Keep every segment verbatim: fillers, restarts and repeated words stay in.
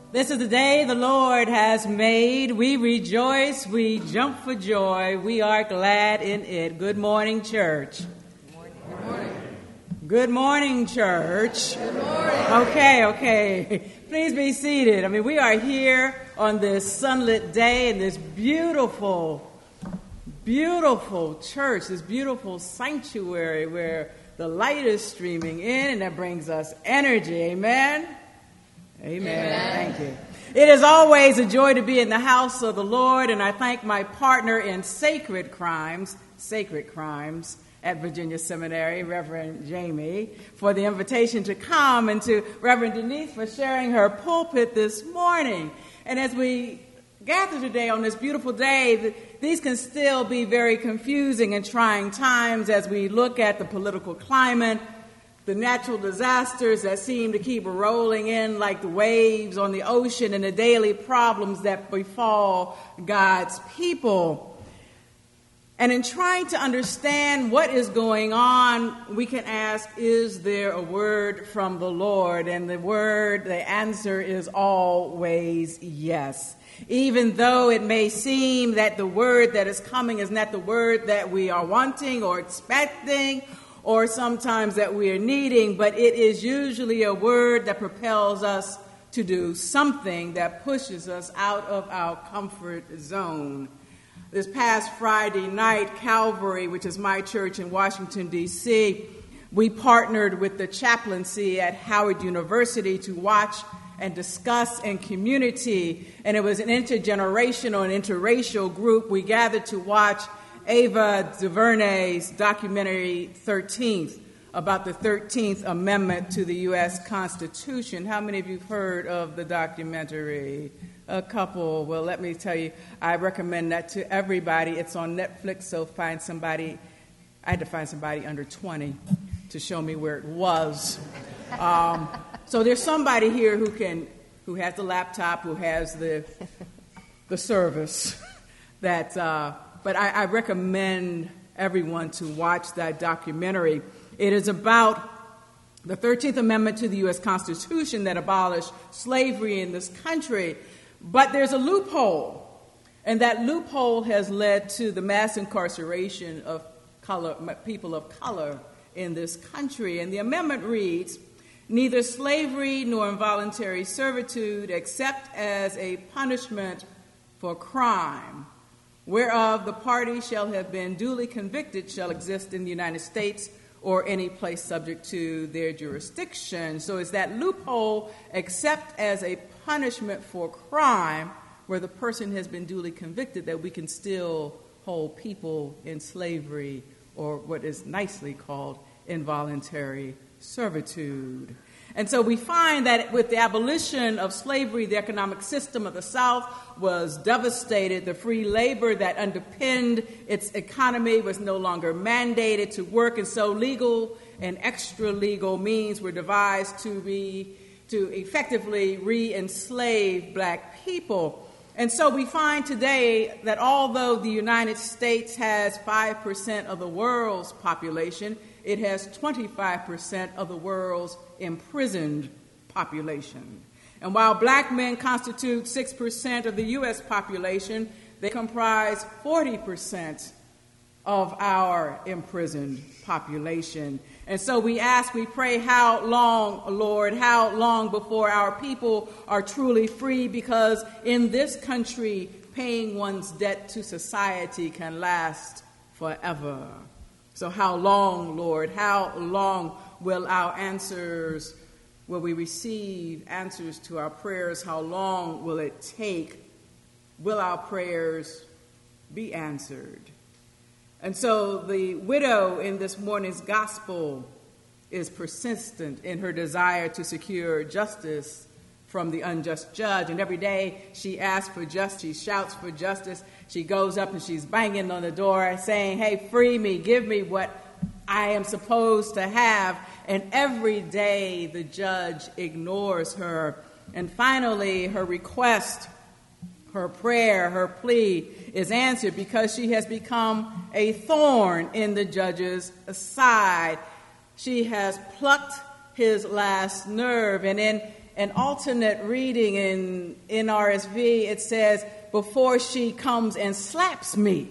This is the day the Lord has made. We rejoice, we jump for joy. We are glad in it. Good morning, church. Good morning. Good morning. Good morning, church. Good morning. Okay, okay. Please be seated. I mean, we are here on this sunlit day in this beautiful, beautiful church, this beautiful sanctuary where the light is streaming in and that brings us energy. Amen? Amen. Amen. Thank you. It is always a joy to be in the house of the Lord, and I thank my partner in sacred crimes, sacred crimes at Virginia Seminary, Reverend Jamie, for the invitation to come, and to Reverend Denise for sharing her pulpit this morning. And as we gather today on this beautiful day, these can still be very confusing and trying times as we look at the political climate, the natural disasters that seem to keep rolling in like the waves on the ocean, and the daily problems that befall God's people. And in trying to understand what is going on, we can ask, is there a word from the Lord? And the word, the answer is always yes. Even though it may seem that the word that is coming is not the word that we are wanting or expecting, or sometimes that we are needing, but it is usually a word that propels us to do something that pushes us out of our comfort zone. This past Friday night, Calvary, which is my church in Washington, D C, we partnered with the chaplaincy at Howard University to watch and discuss in community, and it was an intergenerational and interracial group. We gathered to watch Ava DuVernay's documentary thirteenth, about the thirteenth Amendment to the U S Constitution. How many of you have heard of the documentary? A couple. Well, let me tell you, I recommend that to everybody. It's on Netflix, so find somebody. I had to find somebody under twenty to show me where it was. Um, so there's somebody here who can, who has the laptop, who has the the service that. Uh, But I, I recommend everyone to watch that documentary. It is about the thirteenth Amendment to the U S Constitution that abolished slavery in this country. But there's a loophole, and that loophole has led to the mass incarceration of color, people of color in this country. And the amendment reads, "Neither slavery nor involuntary servitude, except as a punishment for crime, whereof the party shall have been duly convicted, shall exist in the United States or any place subject to their jurisdiction." So it's that loophole, except as a punishment for crime, where the person has been duly convicted, that we can still hold people in slavery, or what is nicely called involuntary servitude. And so we find that with the abolition of slavery, the economic system of the South was devastated. The free labor that underpinned its economy was no longer mandated to work, and so legal and extra-legal means were devised to re, to effectively re-enslave black people. And so we find today that although the United States has five percent of the world's population, it has twenty-five percent of the world's imprisoned population. And while black men constitute six percent of the U S population, they comprise forty percent of our imprisoned population. And so we ask, we pray, how long, Lord, how long before our people are truly free? Because in this country, paying one's debt to society can last forever. So how long, Lord, how long will our answers, will we receive answers to our prayers? How long will it take? Will our prayers be answered? And so the widow in this morning's gospel is persistent in her desire to secure justice from the unjust judge. And every day she asks for justice, she shouts for justice. She goes up and she's banging on the door saying, "Hey, free me, give me what I am supposed to have." And every day the judge ignores her. And finally her request, her prayer, her plea is answered because she has become a thorn in the judge's side. She has plucked his last nerve. And in an alternate reading in N R S V, it says, before she comes and slaps me.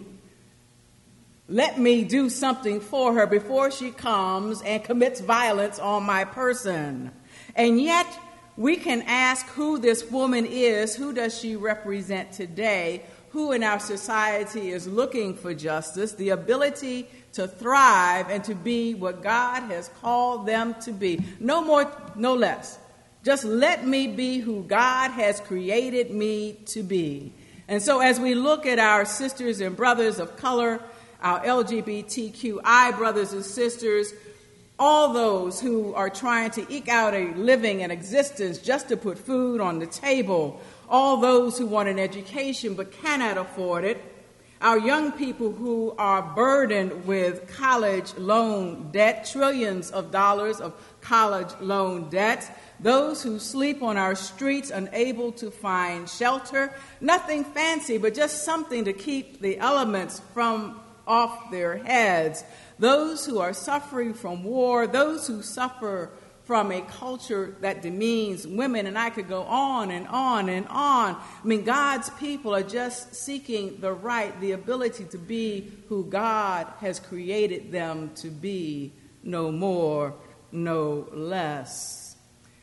Let me do something for her before she comes and commits violence on my person. And yet, we can ask who this woman is. Who does she represent today? Who in our society is looking for justice, the ability to thrive and to be what God has called them to be? No more, no less. Just let me be who God has created me to be. And so as we look at our sisters and brothers of color, our L G B T Q I brothers and sisters, all those who are trying to eke out a living and existence just to put food on the table, all those who want an education but cannot afford it, our young people who are burdened with college loan debt, trillions of dollars of college loan debt, those who sleep on our streets unable to find shelter, nothing fancy but just something to keep the elements from off their heads, those who are suffering from war, those who suffer from a culture that demeans women, and I could go on and on and on. I mean, God's people are just seeking the right, the ability to be who God has created them to be, no more, no less.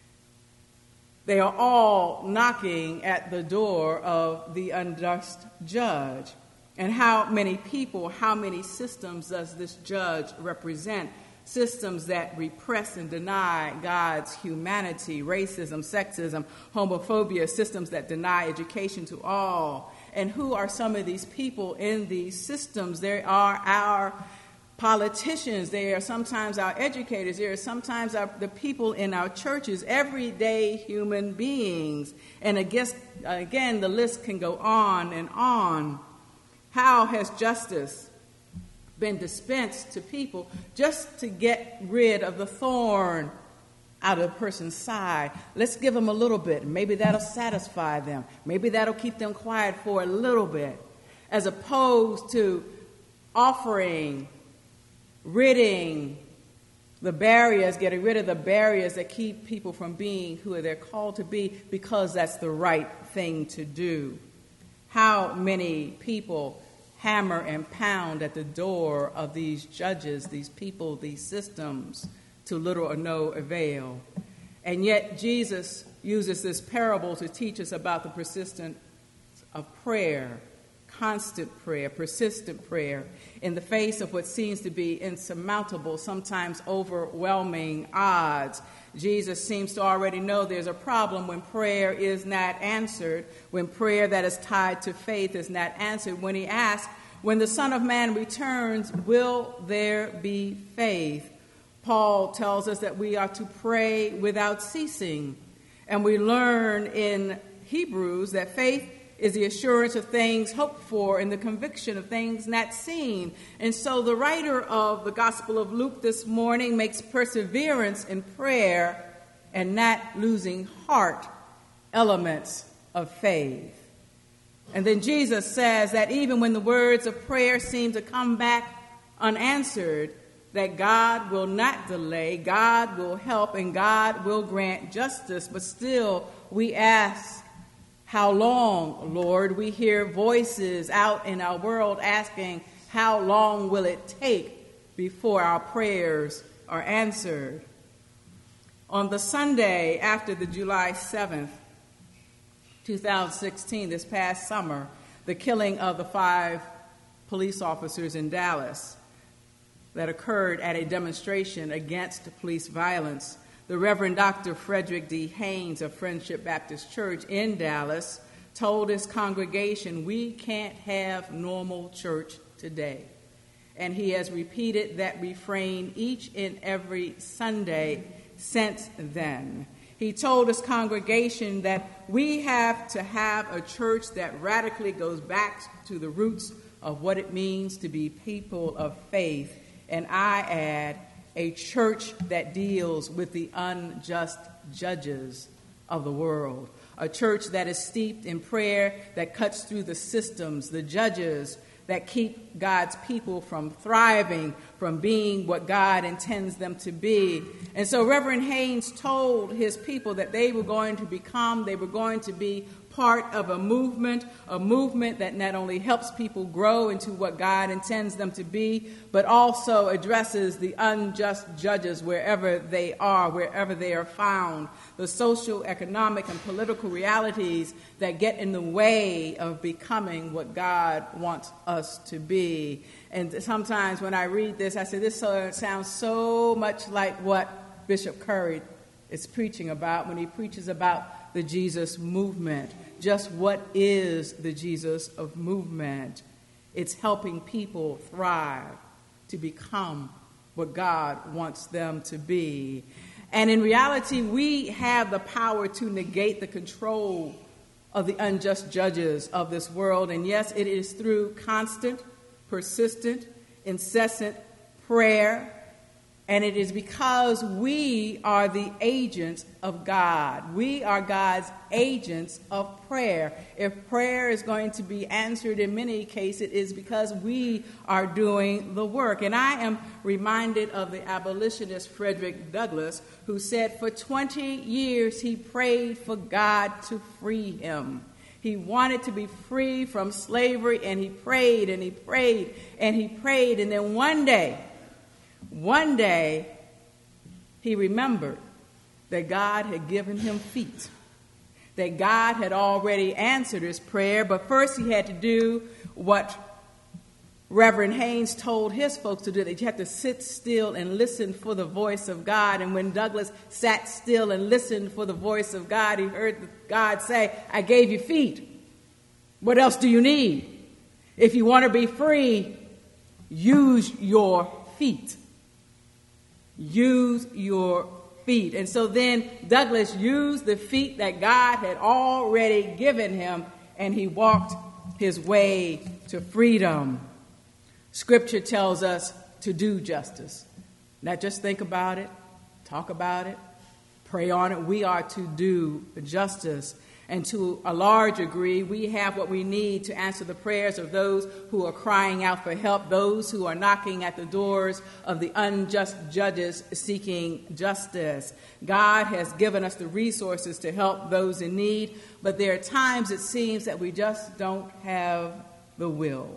They are all knocking at the door of the unjust judge. And how many people, how many systems does this judge represent? Systems that repress and deny God's humanity, racism, sexism, homophobia, systems that deny education to all. And who are some of these people in these systems? They are our politicians. They are sometimes our educators. They are sometimes our, the people in our churches, everyday human beings. And I guess, again, the list can go on and on. How has justice been dispensed to people just to get rid of the thorn out of a person's side? Let's give them a little bit. Maybe that'll satisfy them. Maybe that'll keep them quiet for a little bit. As opposed to offering, ridding the barriers, getting rid of the barriers that keep people from being who they're called to be because that's the right thing to do. How many people hammer and pound at the door of these judges, these people, these systems, to little or no avail. And yet Jesus uses this parable to teach us about the persistence of prayer, constant prayer, persistent prayer, in the face of what seems to be insurmountable, sometimes overwhelming odds. Jesus seems to already know there's a problem when prayer is not answered, when prayer that is tied to faith is not answered, when he asks, when the Son of Man returns, will there be faith? Paul tells us that we are to pray without ceasing. And we learn in Hebrews that faith is the assurance of things hoped for and the conviction of things not seen. And so the writer of the Gospel of Luke this morning makes perseverance in prayer and not losing heart elements of faith. And then Jesus says that even when the words of prayer seem to come back unanswered, that God will not delay, God will help, and God will grant justice. But still, we ask, how long, Lord? We hear voices out in our world asking, how long will it take before our prayers are answered? On the Sunday after the July seventh, two thousand sixteen, this past summer, the killing of the five police officers in Dallas that occurred at a demonstration against police violence, the Reverend Doctor Frederick D. Haynes of Friendship Baptist Church in Dallas told his congregation, we can't have normal church today. And he has repeated that refrain each and every Sunday since then. He told his congregation that we have to have a church that radically goes back to the roots of what it means to be people of faith. And I add, a church that deals with the unjust judges of the world. A church that is steeped in prayer, that cuts through the systems, the judges that keep God's people from thriving, from being what God intends them to be. And so Reverend Haynes told his people that they were going to become, they were going to be part of a movement, a movement that not only helps people grow into what God intends them to be, but also addresses the unjust judges wherever they are, wherever they are found, the social, economic, and political realities that get in the way of becoming what God wants us to be. And sometimes when I read this, I say, this sounds so much like what Bishop Curry is preaching about when he preaches about the Jesus movement. Just what is the Jesus of movement? It's helping people thrive to become what God wants them to be. And in reality, we have the power to negate the control of the unjust judges of this world. And yes, it is through constant, persistent, incessant prayer. And it is because we are the agents of God. We are God's agents of prayer. If prayer is going to be answered in many cases, it is because we are doing the work. And I am reminded of the abolitionist Frederick Douglass, who said for twenty years he prayed for God to free him. He wanted to be free from slavery, and he prayed and he prayed and he prayed. And then one day, One day, he remembered that God had given him feet, that God had already answered his prayer, but first he had to do what Reverend Haynes told his folks to do, that you have to sit still and listen for the voice of God. And when Douglass sat still and listened for the voice of God, he heard God say, I gave you feet. What else do you need? If you want to be free, use your feet. Use your feet. And so then Douglass used the feet that God had already given him, and he walked his way to freedom. Scripture tells us to do justice. Not just think about it, talk about it, pray on it. We are to do justice. And to a large degree, we have what we need to answer the prayers of those who are crying out for help, those who are knocking at the doors of the unjust judges seeking justice. God has given us the resources to help those in need, but there are times it seems that we just don't have the will.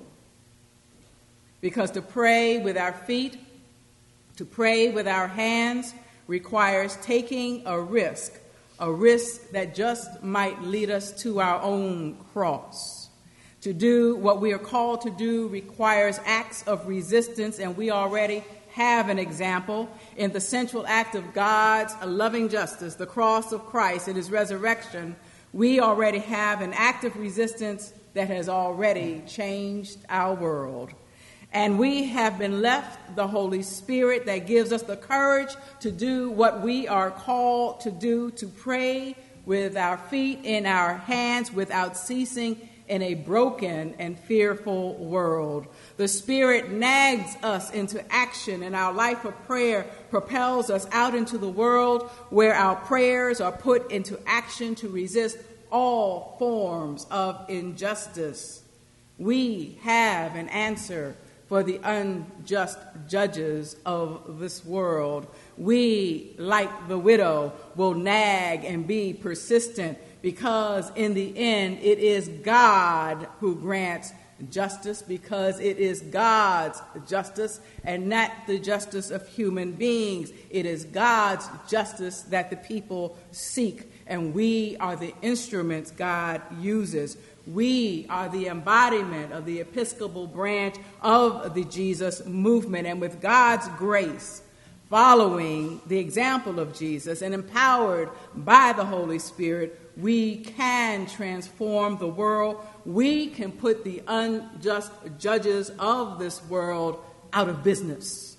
Because to pray with our feet, to pray with our hands, requires taking a risk. A risk that just might lead us to our own cross. To do what we are called to do requires acts of resistance, and we already have an example in the central act of God's loving justice, the cross of Christ and his resurrection. We already have an act of resistance that has already changed our world. And we have been left the Holy Spirit that gives us the courage to do what we are called to do, to pray with our feet in our hands without ceasing in a broken and fearful world. The Spirit nags us into action, and our life of prayer propels us out into the world where our prayers are put into action to resist all forms of injustice. We have an answer for the unjust judges of this world. We, like the widow, will nag and be persistent because in the end it is God who grants justice, because it is God's justice and not the justice of human beings. It is God's justice that the people seek, and we are the instruments God uses. We are the embodiment of the Episcopal branch of the Jesus movement, and with God's grace, following the example of Jesus and empowered by the Holy Spirit, we can transform the world. We can put the unjust judges of this world out of business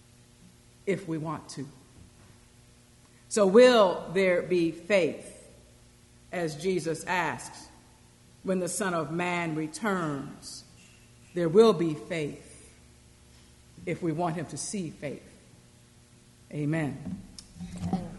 if we want to. So will there be faith, as Jesus asks? When the Son of Man returns, there will be faith if we want him to see faith. Amen. Amen.